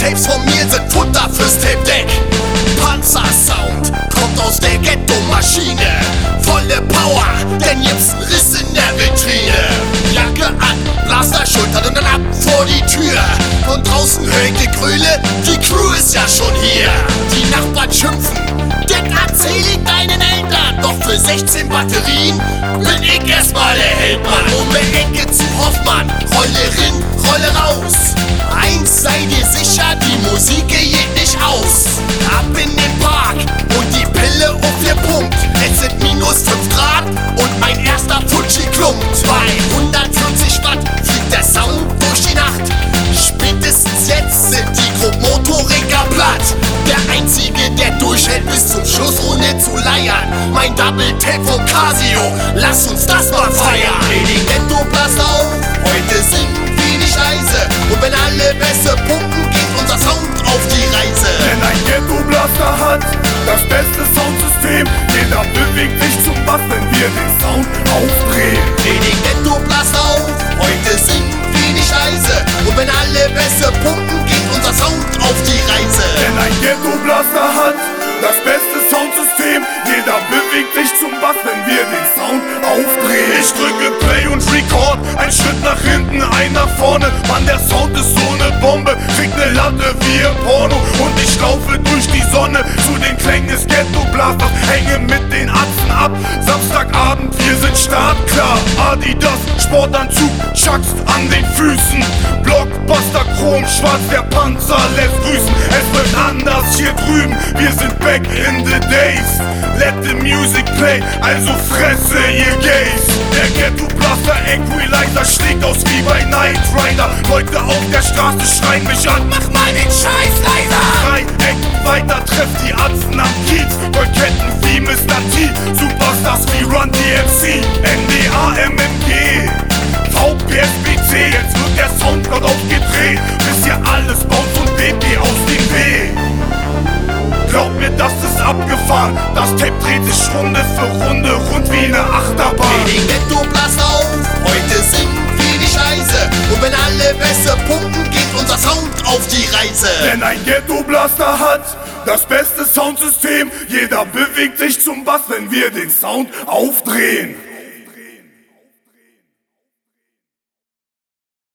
Tapes von mir sind Futter fürs Tape-Deck. Panzersound kommt aus der Ghetto-Maschine. Volle Power, denn jetzt ein Riss in der Vitrine. Jacke an, Blaster schultern und dann ab vor die Tür. Von draußen hör ich Gegröle, die Crew ist ja schon hier. Die Nachbarn schimpfen, das erzähl ich deinen Eltern. Doch für 16 Batterien bin ich erstmal der Heldmann. Um die Ecke zu Hoffmann, Rolle rin, Rolle raus. Eins sei dir sicher, die Musik geht nicht aus. Ab in den Park und die Pille auf 4 Punkt. Es sind minus 5 Grad und mein erster Fuji klumpt. Bei 140 Watt fliegt der Sound durch die Nacht. Spätestens jetzt sind die Grobmotoriker platt. Der einzige, der durchhält bis zum Schluss ohne zu leiern. Mein Double Tap von Casio, lass uns das mal feiern. Dreh den Ghetto-Blaster auf, heute singen wir nicht leise. Und wenn alle Bässe pumpen, geht unser Sound auf die Reise. Denn ein Ghetto-Blaster hat das beste Soundsystem. Jeder bewegt sich zum Bass, wenn wir den Sound aufdrehen. Dreh den Ghetto-Blaster auf, heute singen wir nicht leise. Und wenn alle Bässe pumpen, geht unser Sound auf die Reise. Denn ein Ghetto-Blaster hat das beste Soundsystem. Jeder bewegt sich zum Bass, wenn wir den Sound aufdrehen. Ich drücke Play und Record, ein Schritt nach hinten, ein nach vorne. Mann, der Sound ist so ne Bombe, kriegt ne Latte wie im Porno. Und ich laufe durch die Sonne zu den Klängen des Ghetto-Blasters. Hänge mit den Atzen ab, Samstagabend, wir sind startklar. Adidas, Sportanzug, Chucks an den Füßen. Blockbuster, Chrom, schwarz, der Panzer lässt grüßen. Es wird anders hier drüben, wir sind back in the days. Let the music play, also fresse ihr Gays. Der Ghetto-Blaster Equalizer schlägt aus wie bei Knight Rider. Leute auf der Straße schreien mich an, Mach mal den Scheiß leiser. 3 Ecken weiter trefft die Atzen am Kiez. Ketten wie Mr. T, Superstars wie Run DMC, NDA, MMG, VPSBC. Jetzt wird der Soundcloud aufgedreht, bis ihr alles baut und BB aus dem Weg. Glaub mir, das ist abgefahren. Das Tape dreht sich Runde für Runde, rund wie ne Achterbahn. Dreh den Ghetto-Blaster auf, heute singen wir nicht leise. Und wenn alle Bässe pumpen, geht unser Sound auf die Reise. Denn ein Ghetto-Blaster hat das beste Soundsystem. Jeder bewegt sich zum Bass, wenn wir den Sound aufdrehen.